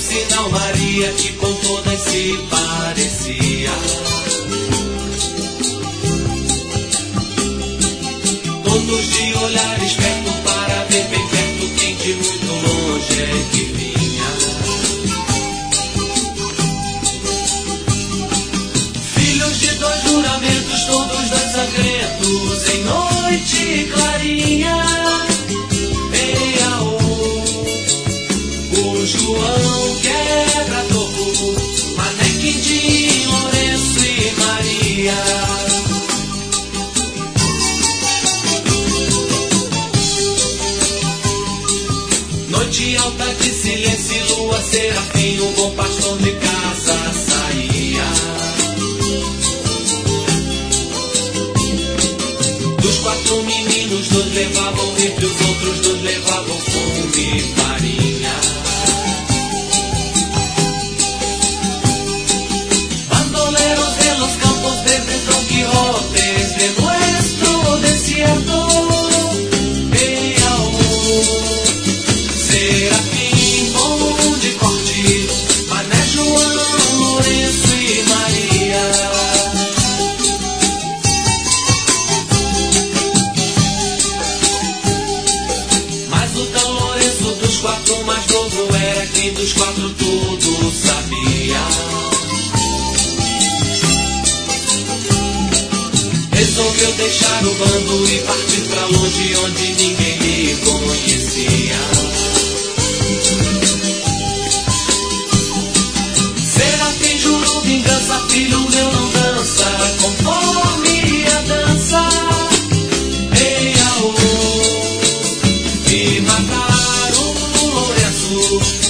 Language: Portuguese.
sinal Maria que com todas se parecia. Todos de olhar esperto para ver bem perto quem de muito longe é que vinha. Filhos de dois juramentos, todos dois sangrentos, em noite clarinha. O João Quebra-Toco, Mané Quindim, Lourenço e Maria. Noite alta de silêncio e lua serafim, um bom pastor de casa saía. Dos quatro meninos, dois levavam rifle, os outros dois levavam fome e farinha. Bandoleros de los campos verdes, Don Quijotes de nuestro desierto. Serafim, bom de corte, Mané João, Lourenço e Maria. Mas o tão Lourenço dos quatro mais novo era quem dos quatro tudo sabia. Resolveu deixar o bando e partir pra longe onde ninguém lhe conhecia. Serafim jurou vingança, filho meu não dança conforme a dança. Ei, aô, e mataram o Lourenço.